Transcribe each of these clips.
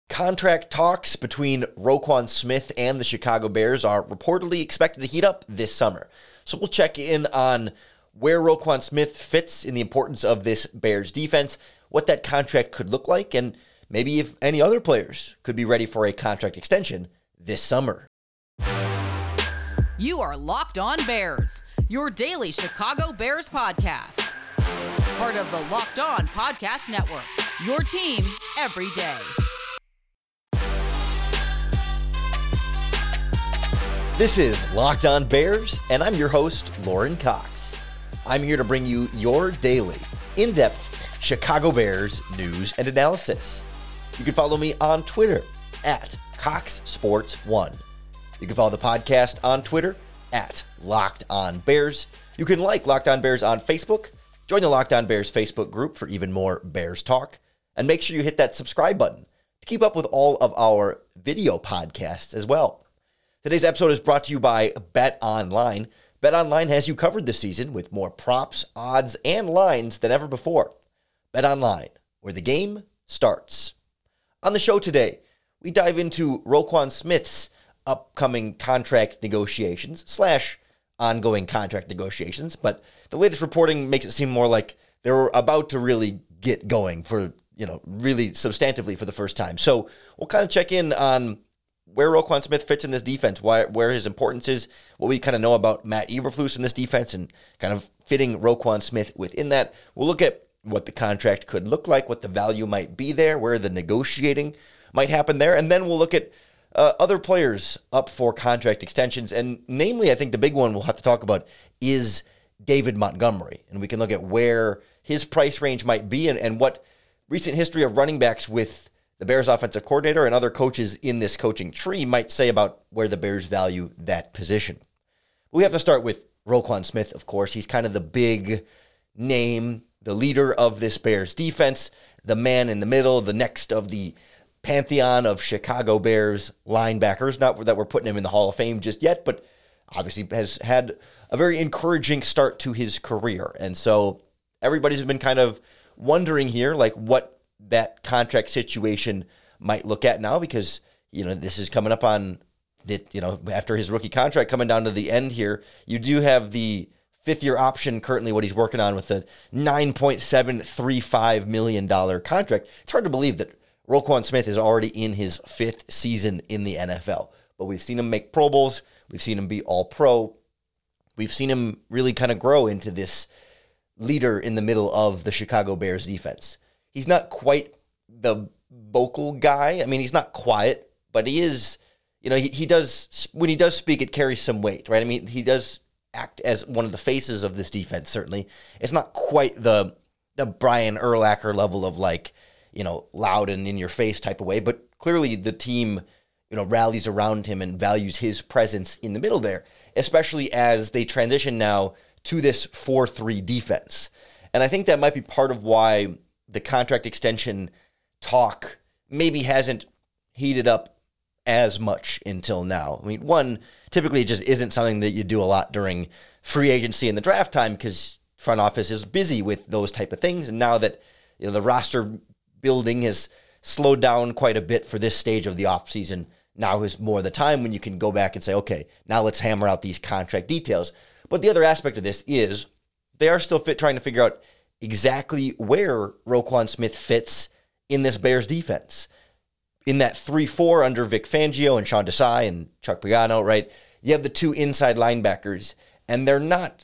Contract talks between Roquan Smith and the Chicago Bears are reportedly expected to heat up this summer. So we'll check in on where Roquan Smith fits in the importance of this Bears defense, what that contract could look like, and maybe if any other players could be ready for a contract extension this summer. You are Locked On Bears, your daily Chicago Bears podcast. Part of the Locked On Podcast Network, your team every day. This is Locked On Bears, and I'm your host, Lauren Cox. I'm here to bring you your daily, in-depth Chicago Bears news and analysis. You can follow me on Twitter at CoxSports1. You can follow the podcast on Twitter at Locked On Bears. You can like Locked On Bears on Facebook, join the Locked On Bears Facebook group for even more Bears talk, and make sure you hit that subscribe button to keep up with all of our video podcasts as well. Today's episode is brought to you by BetOnline. BetOnline has you covered this season with more props, odds, and lines than ever before. BetOnline, where the game starts. On the show today, we dive into Roquan Smith's upcoming contract negotiations / ongoing contract negotiations, but the latest reporting makes it seem more like they're about to really get going for, really substantively for the first time. So we'll kind of check in on where Roquan Smith fits in this defense, where his importance is, what we kind of know about Matt Eberflus in this defense, and kind of fitting Roquan Smith within that. We'll look at what the contract could look like, what the value might be there, where the negotiating might happen there, and then we'll look at other players up for contract extensions, and namely, I think the big one we'll have to talk about is David Montgomery, and we can look at where his price range might be and what recent history of running backs with the Bears offensive coordinator and other coaches in this coaching tree might say about where the Bears value that position. We have to start with Roquan Smith, of course. He's kind of the big name, the leader of this Bears defense, the man in the middle, the next of the pantheon of Chicago Bears linebackers. Not that we're putting him in the Hall of Fame just yet, but obviously has had a very encouraging start to his career. And so everybody's been kind of wondering here, like what that contract situation might look at now, because, this is coming up on after his rookie contract coming down to the end here. You do have the fifth-year option currently, what he's working on with a $9.735 million contract. It's hard to believe that Roquan Smith is already in his fifth season in the NFL, but we've seen him make Pro Bowls. We've seen him be All-Pro. We've seen him really kind of grow into this leader in the middle of the Chicago Bears defense. He's not quite the vocal guy. I mean, he's not quiet, but he is, he does, when he does speak, it carries some weight, right? I mean, he does act as one of the faces of this defense, certainly. It's not quite the Brian Urlacher level of loud and in your face type of way, but clearly the team, rallies around him and values his presence in the middle there, especially as they transition now to this 4-3 defense. And I think that might be part of why the contract extension talk maybe hasn't heated up as much until now. I mean, one, typically it just isn't something that you do a lot during free agency and the draft time because front office is busy with those type of things. And now that the roster building has slowed down quite a bit for this stage of the offseason, now is more the time when you can go back and say, okay, now let's hammer out these contract details. But the other aspect of this is they are still trying to figure out exactly where Roquan Smith fits in this Bears defense. In that 3-4 under Vic Fangio and Sean Desai and Chuck Pagano, right? You have the two inside linebackers, and they're not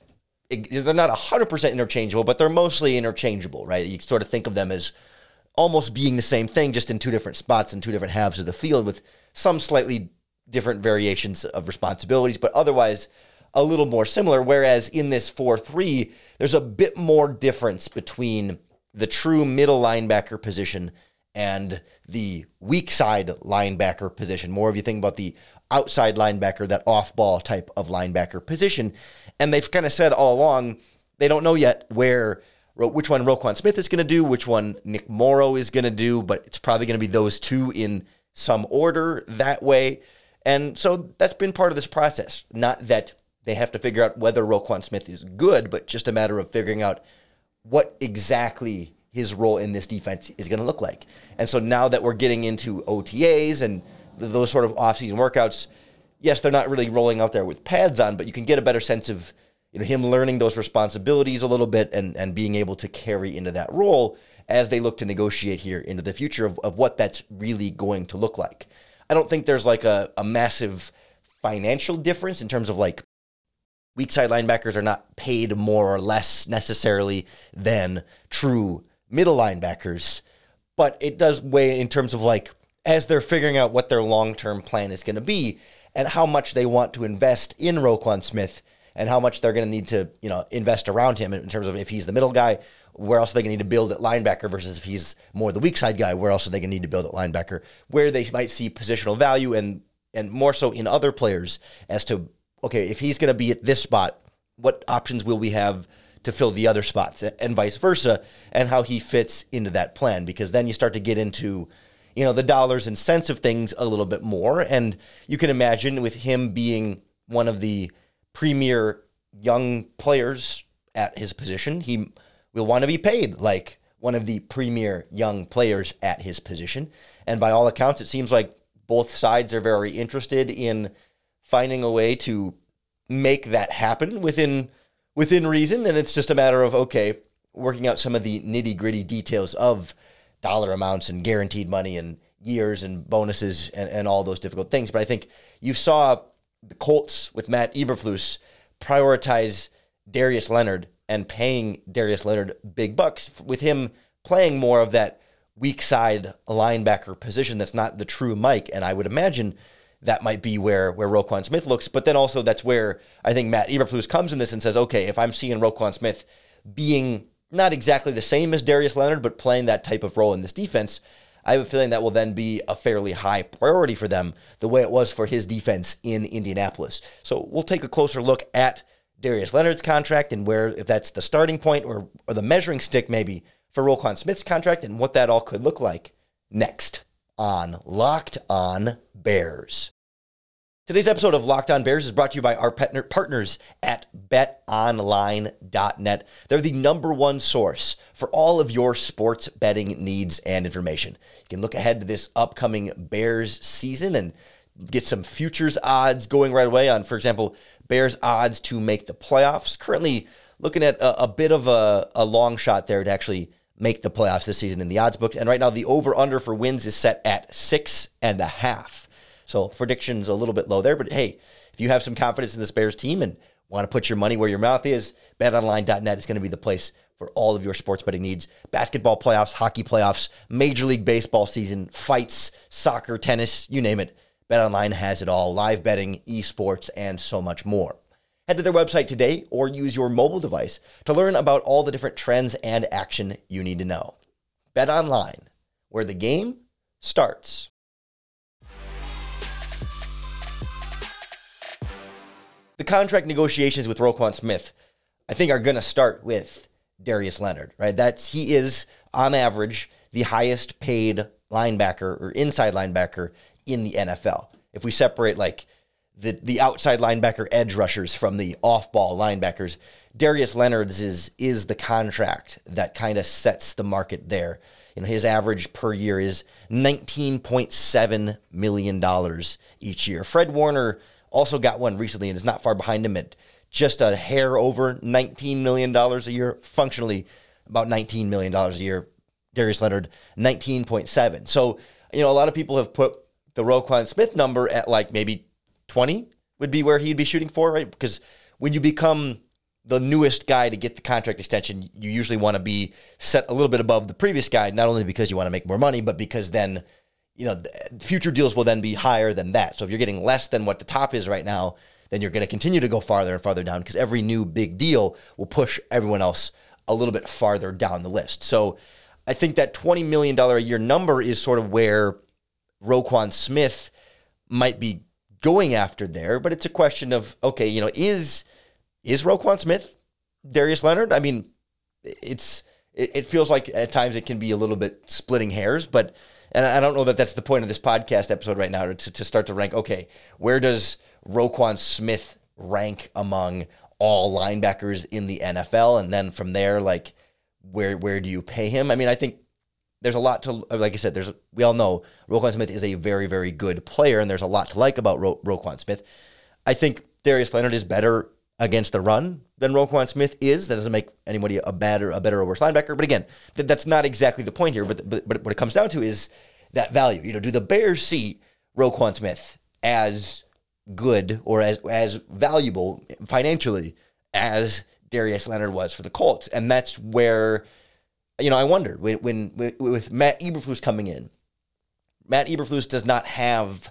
100% interchangeable, but they're mostly interchangeable, right? You sort of think of them as almost being the same thing, just in two different spots and two different halves of the field with some slightly different variations of responsibilities, but otherwise a little more similar, whereas in this 4-3, there's a bit more difference between the true middle linebacker position and the weak side linebacker position. More if you think about the outside linebacker, that off-ball type of linebacker position. And they've kind of said all along, they don't know yet which one Roquan Smith is going to do, which one Nick Morrow is going to do, but it's probably going to be those two in some order that way. And so that's been part of this process. Not that they have to figure out whether Roquan Smith is good, but just a matter of figuring out what exactly his role in this defense is going to look like. And so now that we're getting into OTAs and those sort of offseason workouts, yes, they're not really rolling out there with pads on, but you can get a better sense of him learning those responsibilities a little bit and being able to carry into that role as they look to negotiate here into the future of what that's really going to look like. I don't think there's like a massive financial difference in terms of like weak side linebackers are not paid more or less necessarily than true middle linebackers, but it does weigh in terms of like as they're figuring out what their long-term plan is going to be and how much they want to invest in Roquan Smith and how much they're going to need to, invest around him in terms of if he's the middle guy, where else are they going to need to build at linebacker versus if he's more the weak side guy, where else are they going to need to build at linebacker, where they might see positional value and more so in other players as to, okay, if he's going to be at this spot, what options will we have to fill the other spots and vice versa, and how he fits into that plan, because then you start to get into, the dollars and cents of things a little bit more. And you can imagine with him being one of the premier young players at his position, he will want to be paid like one of the premier young players at his position. And by all accounts, it seems like both sides are very interested in finding a way to make that happen within reason. And it's just a matter of, okay, working out some of the nitty-gritty details of dollar amounts and guaranteed money and years and bonuses and all those difficult things. But I think you saw the Colts with Matt Eberflus prioritize Darius Leonard and paying Darius Leonard big bucks with him playing more of that weak side linebacker position that's not the true Mike. And I would imagine that might be where Roquan Smith looks. But then also that's where I think Matt Eberflus comes in this and says, okay, if I'm seeing Roquan Smith being not exactly the same as Darius Leonard, but playing that type of role in this defense, I have a feeling that will then be a fairly high priority for them, the way it was for his defense in Indianapolis. So we'll take a closer look at Darius Leonard's contract and where, if that's the starting point or the measuring stick maybe for Roquan Smith's contract and what that all could look like next on Locked On Bears. Today's episode of Locked On Bears is brought to you by our partners at betonline.net. They're the number one source for all of your sports betting needs and information. You can look ahead to this upcoming Bears season and get some futures odds going right away on, for example, Bears odds to make the playoffs. Currently looking at a bit of a long shot there to actually make the playoffs this season in the odds book. And right now the over-under for wins is set at 6.5. So predictions a little bit low there, but hey, if you have some confidence in this Bears team and want to put your money where your mouth is, betonline.net is going to be the place for all of your sports betting needs. Basketball playoffs, hockey playoffs, Major League Baseball season, fights, soccer, tennis, you name it. BetOnline has it all, live betting, esports, and so much more. Head to their website today or use your mobile device to learn about all the different trends and action you need to know. BetOnline, where the game starts. The contract negotiations with Roquan Smith, I think, are going to start with Darius Leonard, right? He is, on average, the highest paid linebacker or inside linebacker in the NFL. If we separate like the outside linebacker edge rushers from the off-ball linebackers, Darius Leonard's is the contract that kind of sets the market there. His average per year is $19.7 million each year. Fred Warner also got one recently and is not far behind him at just a hair over $19 million a year, functionally about $19 million a year. Darius Leonard, 19.7. So, a lot of people have put the Roquan Smith number at like maybe 20 would be where he'd be shooting for, right? Because when you become the newest guy to get the contract extension, you usually want to be set a little bit above the previous guy, not only because you want to make more money, but because then future deals will then be higher than that. So if you're getting less than what the top is right now, then you're going to continue to go farther and farther down because every new big deal will push everyone else a little bit farther down the list. So I think that $20 million a year number is sort of where Roquan Smith might be going after there, but it's a question of, okay, is Roquan Smith Darius Leonard? I mean, it feels like at times it can be a little bit splitting hairs, and I don't know that that's the point of this podcast episode right now, to start to rank, okay, where does Roquan Smith rank among all linebackers in the NFL? And then from there, like, where do you pay him? I mean, I think there's a lot to, like I said, we all know Roquan Smith is a very, very good player, and there's a lot to like about Roquan Smith. I think Darius Leonard is better against the run than Roquan Smith is. That doesn't make anybody a better or worse linebacker. But again, that's not exactly the point here. But what it comes down to is that value. You know, do the Bears see Roquan Smith as good or as valuable financially as Darius Leonard was for the Colts? And that's where, you know, I wonder when with Matt Eberflus coming in. Matt Eberflus does not have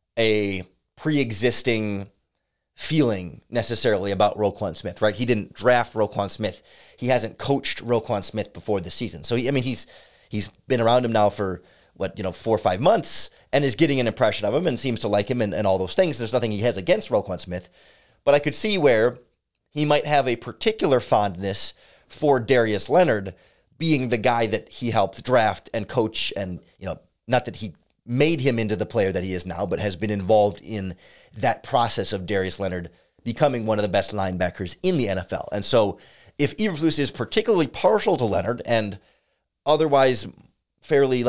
a pre-existing feeling necessarily about Roquan Smith, right? He didn't draft Roquan Smith. He hasn't coached Roquan Smith before the season. So, he's been around him now for, 4 or 5 months and is getting an impression of him and seems to like him and all those things. There's nothing he has against Roquan Smith. But I could see where he might have a particular fondness for Darius Leonard being the guy that he helped draft and coach and, not that he made him into the player that he is now, but has been involved in that process of Darius Leonard becoming one of the best linebackers in the NFL. And so if Eberflus is particularly partial to Leonard and otherwise fairly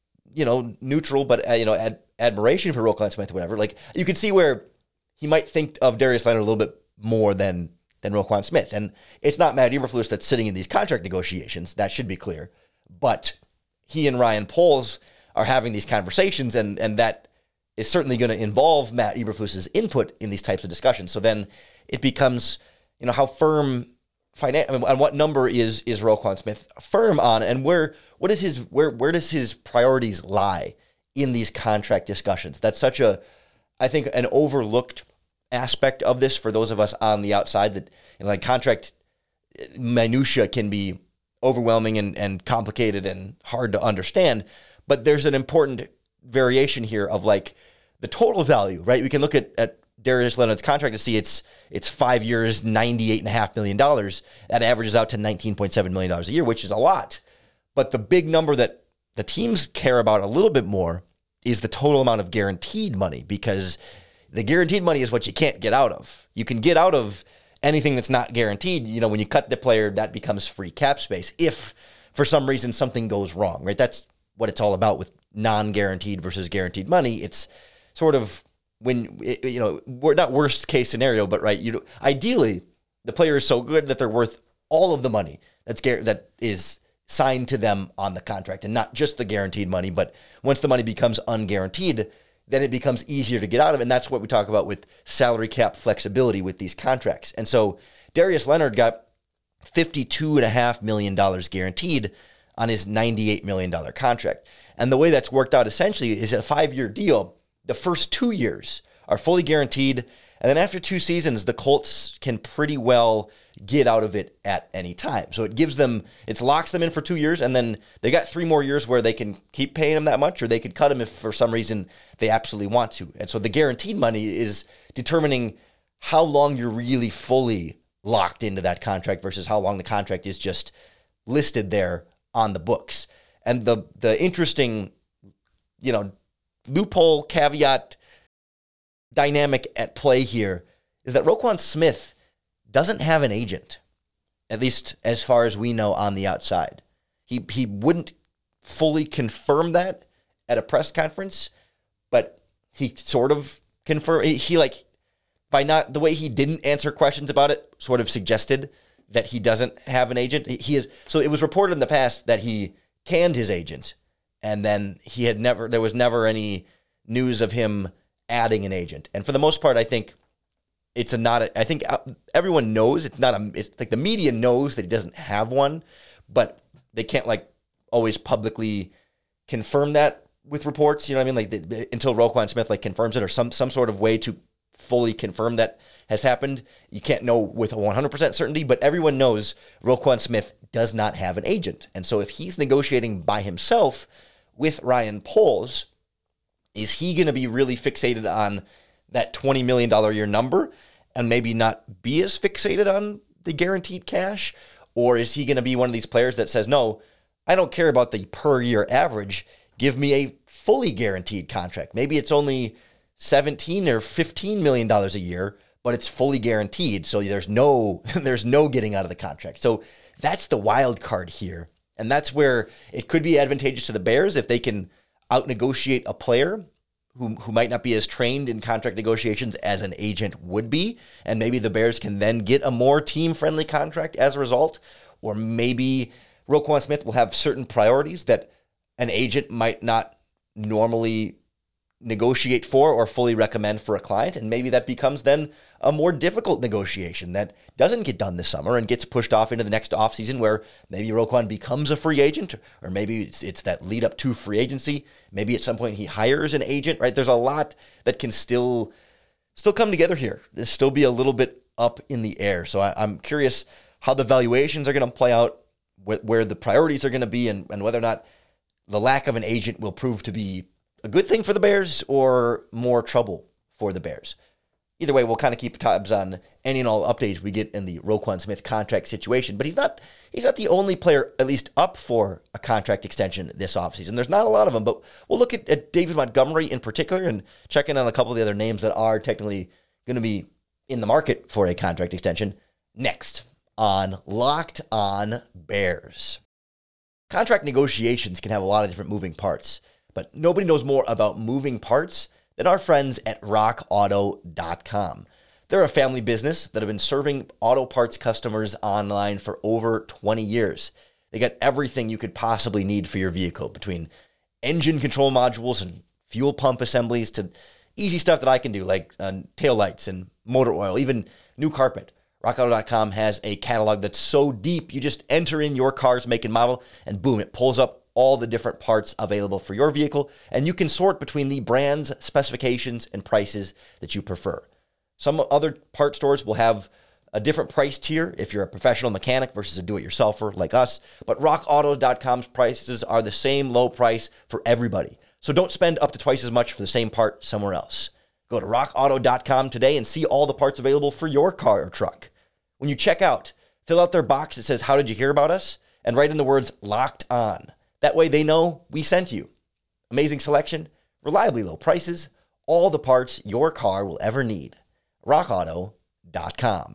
neutral, but admiration for Roquan Smith or whatever, you could see where he might think of Darius Leonard a little bit more than Roquan Smith. And it's not Matt Eberflus that's sitting in these contract negotiations. That should be clear. But he and Ryan Poles are having these conversations, and that is certainly going to involve Matt Eberflus's input in these types of discussions. So then it becomes, how firm on what number is Roquan Smith firm on, and where does his priorities lie in these contract discussions? That's such I think an overlooked aspect of this for those of us on the outside, that contract minutia can be overwhelming and complicated and hard to understand. But there's an important variation here of the total value, right? We can look at Darius Leonard's contract to see it's 5 years, $98.5 million. That averages out to $19.7 million a year, which is a lot. But the big number that the teams care about a little bit more is the total amount of guaranteed money, because the guaranteed money is what you can't get out of. You can get out of anything that's not guaranteed. When you cut the player, that becomes free cap space if for some reason something goes wrong, right? That's what it's all about with non-guaranteed versus guaranteed money. It's sort of when, we're not worst case scenario, but right, ideally the player is so good that they're worth all of the money that is signed to them on the contract, and not just the guaranteed money. But once the money becomes unguaranteed, then it becomes easier to get out of. And that's what we talk about with salary cap flexibility with these contracts. And so Darius Leonard got $52.5 million guaranteed on his $98 million contract. And the way that's worked out essentially is a 5-year deal. The first 2 years are fully guaranteed. And then after 2 seasons, the Colts can pretty well get out of it at any time. So it locks them in for 2 years. And then they got 3 more years where they can keep paying him that much, or they could cut him if for some reason they absolutely want to. And so the guaranteed money is determining how long you're really fully locked into that contract versus how long the contract is just listed there on the books. And the interesting, loophole, caveat, dynamic at play here is that Roquan Smith doesn't have an agent, at least as far as we know on the outside. He wouldn't fully confirm that at a press conference, but he sort of confirmed. By not the way he didn't answer questions about it, sort of suggested that he doesn't have an agent. So it was reported in the past that he canned his agent, and then there was never any news of him adding an agent. And for the most part, I think I think everyone knows it's the media knows that he doesn't have one, but they can't always publicly confirm that with reports. You know what I mean? Until Roquan Smith confirms it, or some sort of way to fully confirm that has happened. You can't know with 100% certainty, but everyone knows Roquan Smith does not have an agent. And so if he's negotiating by himself with Ryan Poles, is he going to be really fixated on that $20 million a year number and maybe not be as fixated on the guaranteed cash? Or is he going to be one of these players that says, no, I don't care about the per year average. Give me a fully guaranteed contract. Maybe it's only $17 or $15 million a year, but it's fully guaranteed. So there's no getting out of the contract. So That's the wild card here. And that's where it could be advantageous to the Bears if they can out-negotiate a player who might not be as trained in contract negotiations as an agent would be. And maybe the Bears can then get a more team-friendly contract as a result. Or maybe Roquan Smith will have certain priorities that an agent might not normally negotiate for or fully recommend for a client. And maybe that becomes then a more difficult negotiation that doesn't get done this summer and gets pushed off into the next offseason where maybe Roquan becomes a free agent, or maybe it's that lead up to free agency. Maybe at some point he hires an agent, right? There's a lot that can still come together here. There'll still be a little bit up in the air. So I'm curious how the valuations are going to play out, where the priorities are going to be, and whether or not the lack of an agent will prove to be a good thing for the Bears or more trouble for the Bears. Either way, we'll kind of keep tabs on any and all updates we get in the Roquan Smith contract situation. But he's not the only player, at least up for a contract extension this offseason. There's not a lot of them, but we'll look at David Montgomery in particular and check in on a couple of the other names that are technically going to be in the market for a contract extension next on Locked On Bears. Contract negotiations can have a lot of different moving parts, but nobody knows more about moving parts than our friends at rockauto.com. They're a family business that have been serving auto parts customers online for over 20 years. They got everything you could possibly need for your vehicle, between engine control modules and fuel pump assemblies to easy stuff that I can do, like taillights and motor oil, even new carpet. RockAuto.com has a catalog that's so deep, you just enter in your car's make and model, and boom, it pulls up all the different parts available for your vehicle, and you can sort between the brands, specifications, and prices that you prefer. Some other part stores will have a different price tier if you're a professional mechanic versus a do-it-yourselfer like us, but RockAuto.com's prices are the same low price for everybody. So don't spend up to twice as much for the same part somewhere else. Go to RockAuto.com today and see all the parts available for your car or truck. When you check out, fill out their box that says, "How did you hear about us?" and write in the words "Locked On." That way they know we sent you. Amazing selection, reliably low prices, all the parts your car will ever need. RockAuto.com.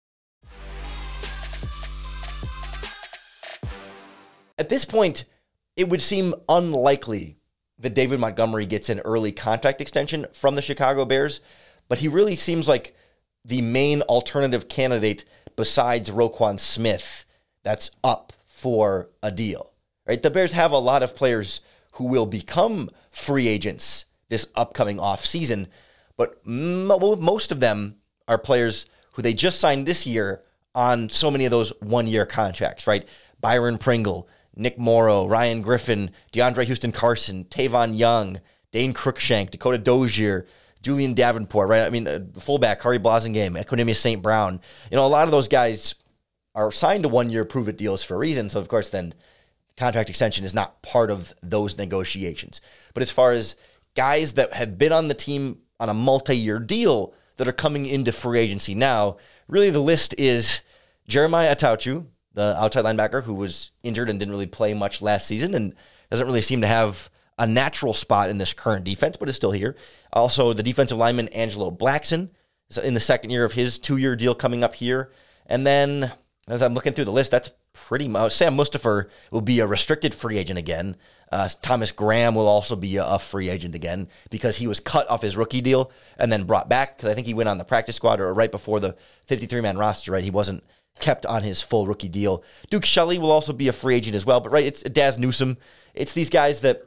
At this point, it would seem unlikely that David Montgomery gets an early contract extension from the Chicago Bears, but he really seems like the main alternative candidate besides Roquan Smith that's up for a deal. Right? The Bears have a lot of players who will become free agents this upcoming offseason, but most of them are players who they just signed this year on so many of those one-year contracts, right? Byron Pringle, Nick Morrow, Ryan Griffin, DeAndre Houston-Carson, Tavon Young, Dane Cruikshank, Dakota Dozier, Julian Davenport, right? I mean, the fullback, Kari Blasingame, Equanimous St. Brown. You know, a lot of those guys are signed to one-year prove-it deals for a reason, so of course then contract extension is not part of those negotiations. But as far as guys that have been on the team on a multi-year deal that are coming into free agency now, really the list is Jeremiah Atauchu, the outside linebacker who was injured and didn't really play much last season and doesn't really seem to have a natural spot in this current defense, but is still here. Also, the defensive lineman Angelo Blackson is in the second year of his 2-year deal coming up here. And then, as I'm looking through the list, that's pretty much. Sam Mustipher will be a restricted free agent again. Thomas Graham will also be a free agent again because he was cut off his rookie deal and then brought back because I think he went on the practice squad or right before the 53-man roster, right? He wasn't kept on his full rookie deal. Duke Shelley will also be a free agent as well, but right, it's Daz Newsome. It's these guys that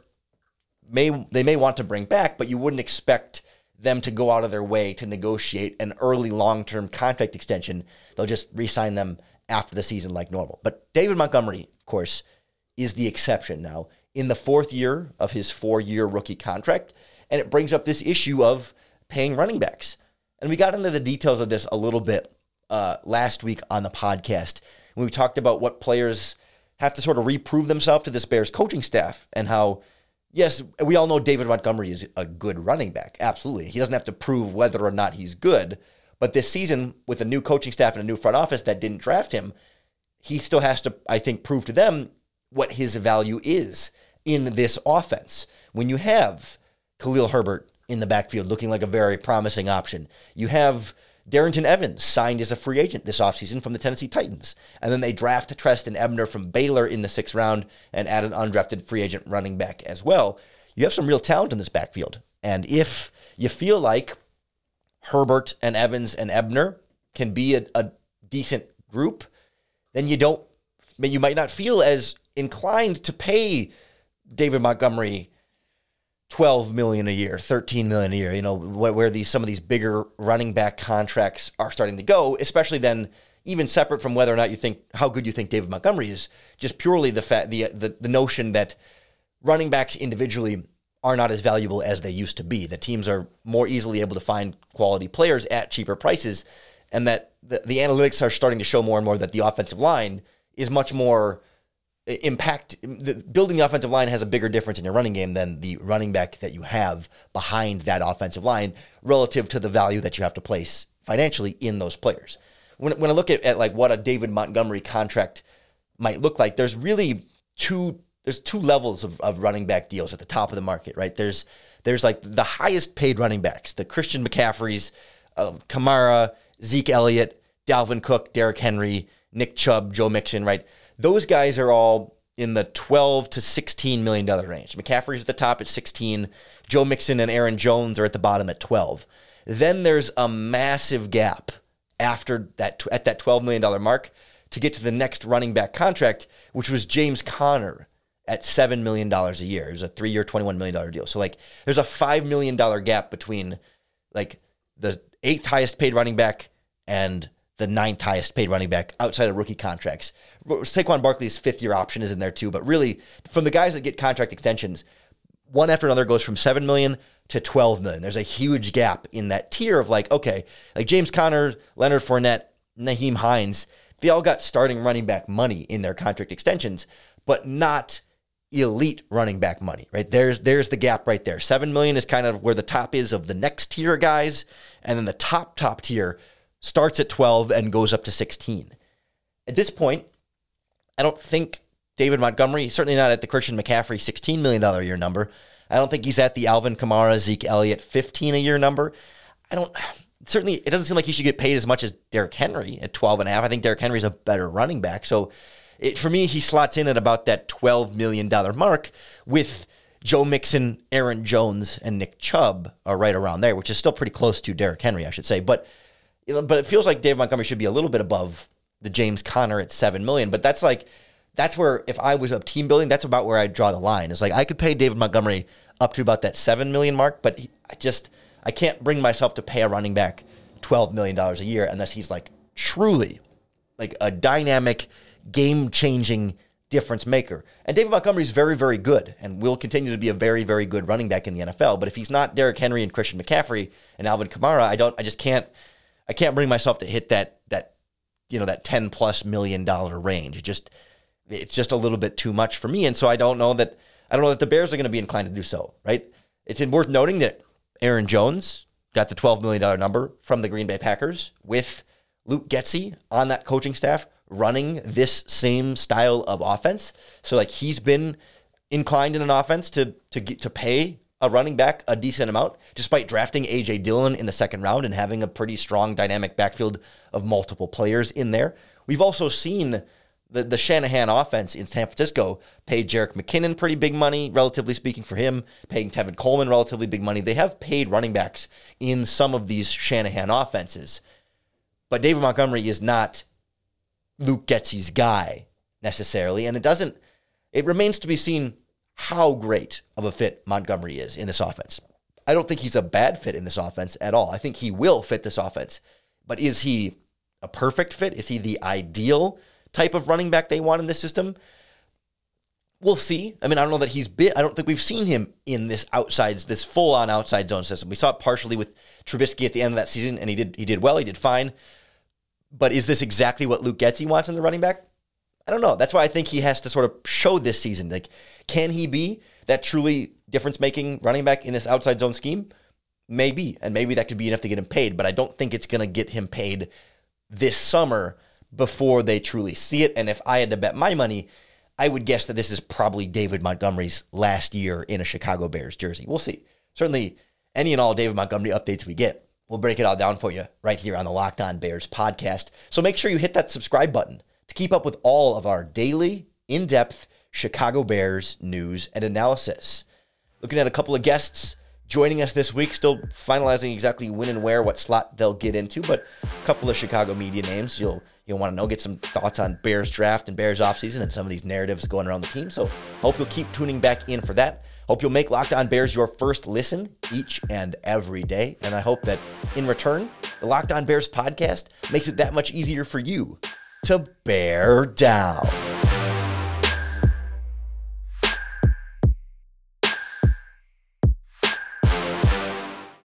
they may want to bring back, but you wouldn't expect them to go out of their way to negotiate an early long-term contract extension. They'll just re-sign them after the season like normal. But David Montgomery, of course, is the exception now in the 4th year of his 4-year rookie contract, and it brings up this issue of paying running backs. And we got into the details of this a little bit last week on the podcast when we talked about what players have to sort of reprove themselves to this Bears coaching staff and how, yes, we all know David Montgomery is a good running back. Absolutely. He doesn't have to prove whether or not he's good. But this season, with a new coaching staff and a new front office that didn't draft him, he still has to, I think, prove to them what his value is in this offense. When you have Khalil Herbert in the backfield looking like a very promising option, you have Darrington Evans signed as a free agent this offseason from the Tennessee Titans. And then they draft Treston Ebner from Baylor in the 6th round and add an undrafted free agent running back as well. You have some real talent in this backfield. And if you feel like Herbert and Evans and Ebner can be a decent group, then you might not feel as inclined to pay David Montgomery $12 million a year, $13 million a year, where some of these bigger running back contracts are starting to go, especially then, even separate from whether or not how good you think David Montgomery is, just purely the notion that running backs individually are not as valuable as they used to be. The teams are more easily able to find quality players at cheaper prices, and that the analytics are starting to show more and more that the offensive line is much more building the offensive line has a bigger difference in your running game than the running back that you have behind that offensive line relative to the value that you have to place financially in those players. When I look at like what a David Montgomery contract might look like, there's really two levels of running back deals at the top of the market, right? There's like the highest paid running backs, the Christian McCaffreys, Kamara, Zeke Elliott, Dalvin Cook, Derrick Henry, Nick Chubb, Joe Mixon, right? Those guys are all in the $12 to $16 million range. McCaffrey's at the top at 16. Joe Mixon and Aaron Jones are at the bottom at 12. Then there's a massive gap after that at that $12 million mark to get to the next running back contract, which was James Conner at $7 million a year. It was a 3-year, $21 million deal. So like there's a $5 million gap between like the 8th highest paid running back and the 9th highest paid running back outside of rookie contracts. Saquon Barkley's 5th-year option is in there too, but really from the guys that get contract extensions, one after another goes from $7 million to $12 million. There's a huge gap in that tier of like, okay, like James Conner, Leonard Fournette, Nyheim Hines, they all got starting running back money in their contract extensions, but not elite running back money, right? There's the gap right there. $7 million is kind of where the top is of the next tier guys, and then the top tier starts at 12 and goes up to 16. At this point, I don't think David Montgomery, certainly not at the Christian McCaffrey $16 million a year number. I don't think he's at the Alvin Kamara, Zeke Elliott $15 a year number. Certainly, it doesn't seem like he should get paid as much as Derrick Henry at 12.5. I think Derrick Henry's a better running back. So for me, he slots in at about that $12 million mark with Joe Mixon, Aaron Jones, and Nick Chubb are right around there, which is still pretty close to Derrick Henry, I should say. But it feels like David Montgomery should be a little bit above the James Conner at $7 million. But that's where, if I was a team building, that's about where I'd draw the line. It's like I could pay David Montgomery up to about that $7 million mark, but I can't bring myself to pay a running back $12 million a year unless he's like truly like a dynamic, game-changing difference maker. And David Montgomery is very, very good and will continue to be a very, very good running back in the NFL. But if he's not Derrick Henry and Christian McCaffrey and Alvin Kamara, I can't bring myself to hit that $10+ million range. It's just a little bit too much for me. And so I don't know that the Bears are going to be inclined to do so, right? It's worth noting that Aaron Jones got the $12 million number from the Green Bay Packers with Luke Getsy on that coaching staff running this same style of offense. So like he's been inclined in an offense to pay a running back a decent amount, despite drafting A.J. Dillon in the 2nd round and having a pretty strong dynamic backfield of multiple players in there. We've also seen the Shanahan offense in San Francisco paid Jerick McKinnon pretty big money, relatively speaking for him, paying Tevin Coleman relatively big money. They have paid running backs in some of these Shanahan offenses. But David Montgomery is not Luke Getsy's guy necessarily, and it remains to be seen how great of a fit Montgomery is in this offense. I don't think he's a bad fit in this offense at all. I think he will fit this offense. But is he a perfect fit? Is he the ideal type of running back they want in this system? We'll see. I mean, I don't know that I don't think we've seen him in this full-on outside zone system. We saw it partially with Trubisky at the end of that season, and he did well. He did fine. But is this exactly what Luke Getsy wants in the running back? I don't know. That's why I think he has to sort of show this season. Like, can he be that truly difference-making running back in this outside zone scheme? Maybe. And maybe that could be enough to get him paid. But I don't think it's going to get him paid this summer before they truly see it. And if I had to bet my money, I would guess that this is probably David Montgomery's last year in a Chicago Bears jersey. We'll see. Certainly, any and all David Montgomery updates we get We'll break it all down for you right here on the Locked On Bears podcast. So make sure you hit that subscribe button to keep up with all of our daily, in-depth Chicago Bears news and analysis. Looking at a couple of guests joining us this week, still finalizing exactly when and where, what slot they'll get into, but a couple of Chicago media names you'll want to know, get some thoughts on Bears draft and Bears offseason and some of these narratives going around the team. So hope you'll keep tuning back in for that. Hope you'll make Locked On Bears your first listen each and every day. And I hope that in return, the Locked On Bears podcast makes it that much easier for you to bear down.